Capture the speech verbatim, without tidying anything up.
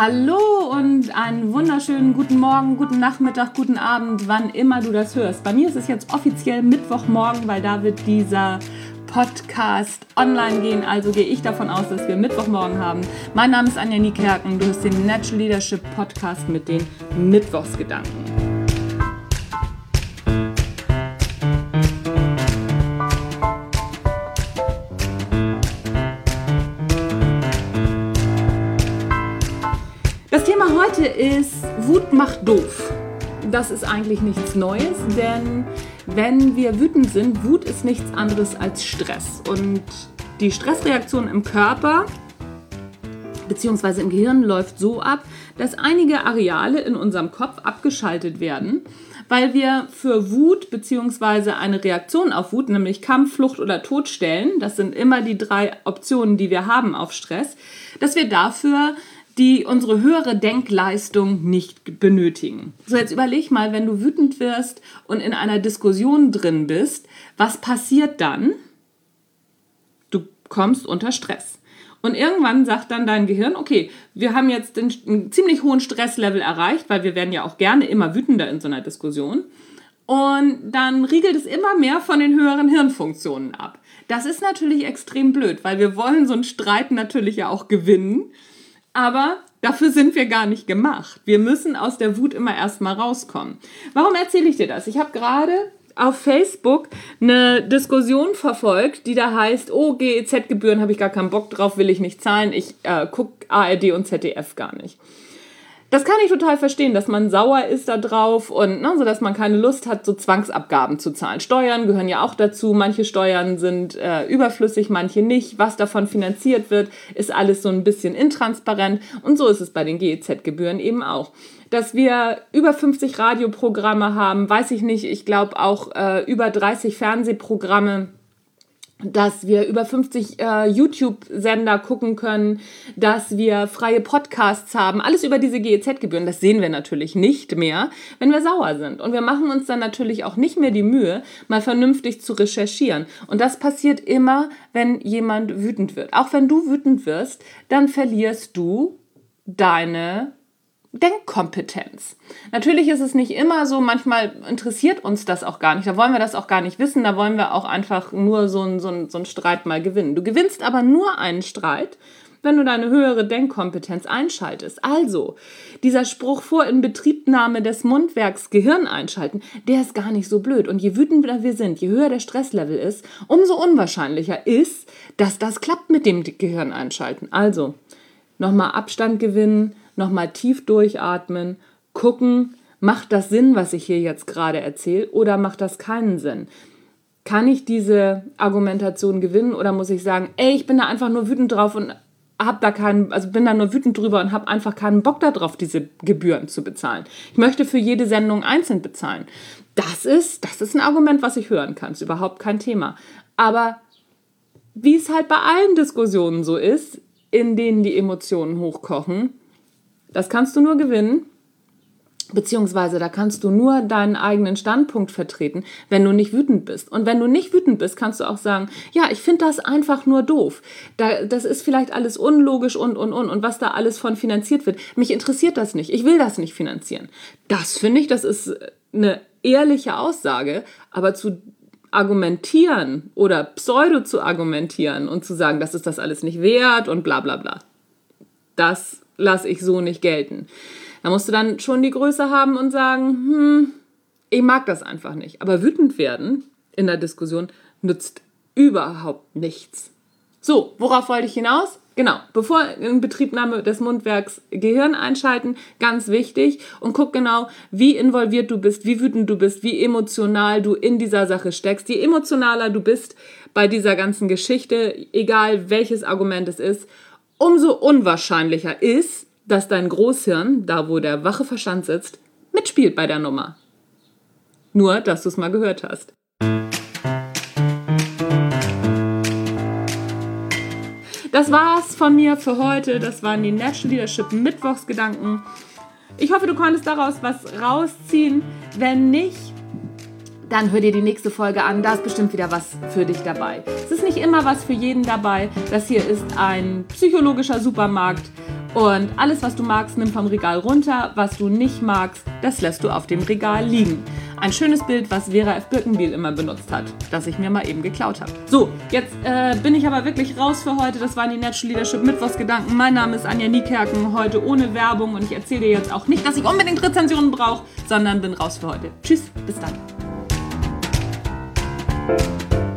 Hallo und einen wunderschönen guten Morgen, guten Nachmittag, guten Abend, wann immer du das hörst. Bei mir ist es jetzt offiziell Mittwochmorgen, weil da wird dieser Podcast online gehen. Also gehe ich davon aus, dass wir Mittwochmorgen haben. Mein Name ist Anja Niekerken. Du hörst den Natural Leadership Podcast mit den Mittwochsgedanken. Das Thema heute ist Wut macht doof. Das ist eigentlich nichts Neues, denn wenn wir wütend sind, Wut ist nichts anderes als Stress. Und die Stressreaktion im Körper bzw. im Gehirn läuft so ab, dass einige Areale in unserem Kopf abgeschaltet werden, weil wir für Wut bzw. eine Reaktion auf Wut, nämlich Kampf, Flucht oder Tod stellen, das sind immer die drei Optionen, die wir haben auf Stress, dass wir dafür die unsere höhere Denkleistung nicht benötigen. So, jetzt überleg mal, wenn du wütend wirst und in einer Diskussion drin bist, was passiert dann? Du kommst unter Stress. Und irgendwann sagt dann dein Gehirn, okay, wir haben jetzt den, einen ziemlich hohen Stresslevel erreicht, weil wir werden ja auch gerne immer wütender in so einer Diskussion. Und dann riegelt es immer mehr von den höheren Hirnfunktionen ab. Das ist natürlich extrem blöd, weil wir wollen so einen Streit natürlich ja auch gewinnen. Aber dafür sind wir gar nicht gemacht. Wir müssen aus der Wut immer erstmal rauskommen. Warum erzähle ich dir das? Ich habe gerade auf Facebook eine Diskussion verfolgt, die da heißt, oh, G E Z-Gebühren habe ich gar keinen Bock drauf, will ich nicht zahlen, ich äh, gucke A R D und Z D F gar nicht. Das kann ich total verstehen, dass man sauer ist da drauf und ne, so, dass man keine Lust hat, so Zwangsabgaben zu zahlen. Steuern gehören ja auch dazu. Manche Steuern sind äh, überflüssig, manche nicht. Was davon finanziert wird, ist alles so ein bisschen intransparent. Und so ist es bei den G E Z-Gebühren eben auch. Dass wir über fünfzig Radioprogramme haben, weiß ich nicht. Ich glaube auch äh, über dreißig Fernsehprogramme. Dass wir über fünfzig äh, YouTube-Sender gucken können, dass wir freie Podcasts haben, alles über diese G E Z-Gebühren, das sehen wir natürlich nicht mehr, wenn wir sauer sind. Und wir machen uns dann natürlich auch nicht mehr die Mühe, mal vernünftig zu recherchieren. Und das passiert immer, wenn jemand wütend wird. Auch wenn du wütend wirst, dann verlierst du deine Denkkompetenz. Natürlich ist es nicht immer so, manchmal interessiert uns das auch gar nicht, da wollen wir das auch gar nicht wissen, da wollen wir auch einfach nur so einen so einen, so einen Streit mal gewinnen. Du gewinnst aber nur einen Streit, wenn du deine höhere Denkkompetenz einschaltest. Also, dieser Spruch vor Inbetriebnahme des Mundwerks Gehirn einschalten, der ist gar nicht so blöd. Und je wütender wir sind, je höher der Stresslevel ist, umso unwahrscheinlicher ist, dass das klappt mit dem Gehirn einschalten. Also, nochmal Abstand gewinnen, nochmal tief durchatmen, gucken, macht das Sinn, was ich hier jetzt gerade erzähle, oder macht das keinen Sinn? Kann ich diese Argumentation gewinnen oder muss ich sagen, ey, ich bin da einfach nur wütend drauf und hab da keinen, also bin da nur wütend drüber und habe einfach keinen Bock darauf, diese Gebühren zu bezahlen. Ich möchte für jede Sendung einzeln bezahlen. Das ist, das ist ein Argument, was ich hören kann, ist überhaupt kein Thema. Aber wie es halt bei allen Diskussionen so ist, in denen die Emotionen hochkochen, das kannst du nur gewinnen, beziehungsweise da kannst du nur deinen eigenen Standpunkt vertreten, wenn du nicht wütend bist. Und wenn du nicht wütend bist, kannst du auch sagen, ja, ich finde das einfach nur doof. Da, das ist vielleicht alles unlogisch und, und, und, und was da alles von finanziert wird. Mich interessiert das nicht. Ich will das nicht finanzieren. Das finde ich, das ist eine ehrliche Aussage, aber zu argumentieren oder pseudo zu argumentieren und zu sagen, das ist das alles nicht wert und bla bla bla, das lasse ich so nicht gelten. Da musst du dann schon die Größe haben und sagen, hm, ich mag das einfach nicht. Aber wütend werden in der Diskussion nützt überhaupt nichts. So, worauf wollte ich hinaus? Genau, bevor in Betriebnahme des Mundwerks Gehirn einschalten, ganz wichtig. Und guck genau, wie involviert du bist, wie wütend du bist, wie emotional du in dieser Sache steckst. Je emotionaler du bist bei dieser ganzen Geschichte, egal welches Argument es ist, umso unwahrscheinlicher ist, dass dein Großhirn, da wo der wache Verstand sitzt, mitspielt bei der Nummer. Nur, dass du es mal gehört hast. Das war's von mir für heute. Das waren die Natural Leadership Mittwochsgedanken. Ich hoffe, du konntest daraus was rausziehen. Wenn nicht, dann hör dir die nächste Folge an. Da ist bestimmt wieder was für dich dabei. Es ist nicht immer was für jeden dabei. Das hier ist ein psychologischer Supermarkt Und alles, was du magst, nimm vom Regal runter. Was du nicht magst, das lässt du auf dem Regal liegen. Ein schönes Bild, was Vera F. Birkenbiel immer benutzt hat, das ich mir mal eben geklaut habe. So, jetzt äh, bin ich aber wirklich raus für heute. Das waren die Natural Leadership Mittwochsgedanken. Mein Name ist Anja Niekerken, heute ohne Werbung. Und ich erzähle dir jetzt auch nicht, dass ich unbedingt Rezensionen brauche, sondern bin raus für heute. Tschüss, bis dann.